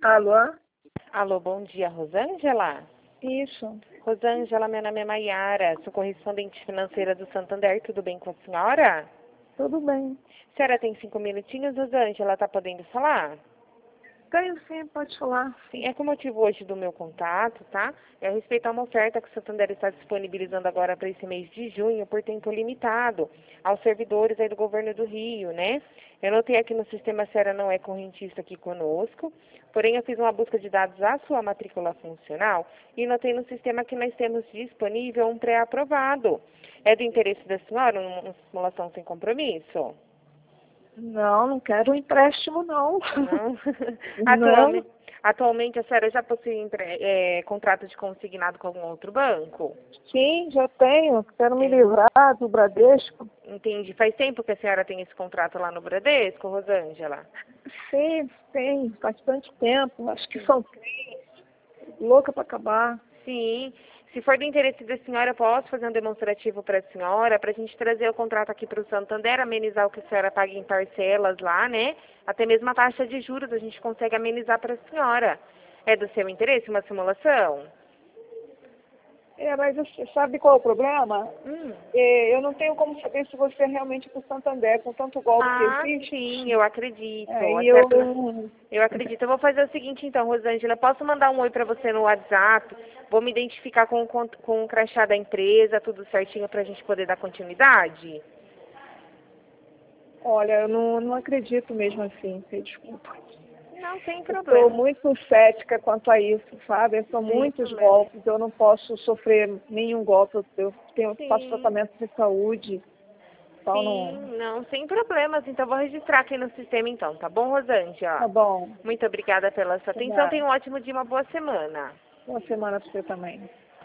Alô? Alô, bom dia, Rosângela? Isso. Rosângela, meu nome é Maiara, sou correspondente financeira do Santander, tudo bem com a senhora? Tudo bem. A senhora tem 5 minutinhos, Rosângela, está podendo falar? Tenho sim, pode falar. Sim, é com o motivo hoje do meu contato, tá? É a respeito a uma oferta que o Santander está disponibilizando agora para esse mês de junho por tempo limitado aos servidores aí do governo do Rio, né? Eu notei aqui no sistema se a senhora não é correntista aqui conosco, porém eu fiz uma busca de dados à sua matrícula funcional e notei no sistema que nós temos disponível um pré-aprovado. É do interesse da senhora uma simulação sem compromisso? Não quero um empréstimo, não. Não. Não. Atualmente a senhora já possui contrato de consignado com algum outro banco? Sim, já tenho. Quero me Tem. livrar do Bradesco. Entendi. Faz tempo que a senhora tem esse contrato lá no Bradesco, Rosângela? Sim, tem bastante tempo. Acho que são 3. Louca para acabar. Sim. Se for do interesse da senhora, eu posso fazer um demonstrativo para a senhora, para a gente trazer o contrato aqui para o Santander, amenizar o que a senhora paga em parcelas lá, né? Até mesmo a taxa de juros a gente consegue amenizar para a senhora. É do seu interesse uma simulação? Mas você sabe qual é o problema? Hum. Eu não tenho como saber se você é realmente pro Santander, com tanto golpe que Ah, existe. sim, eu acredito. E Eu acredito. Eu vou fazer o seguinte, então, Rosângela. Posso mandar um oi para você no WhatsApp? Vou me identificar com o crachá da empresa, tudo certinho para a gente poder dar continuidade? Olha, eu não acredito mesmo assim, você desculpa. Não tem Eu estou problema. muito cética quanto a isso, sabe? São Sem muitos problema. golpes, eu não posso sofrer nenhum golpe, faço Sim, tratamento de saúde, então não. sim, não, sem problemas. Então, vou registrar aqui no sistema, então, tá bom, Tá Rosângela? bom, Muito obrigada pela sua atenção. obrigada. Tenha um ótimo dia, uma boa semana. Boa semana para você também.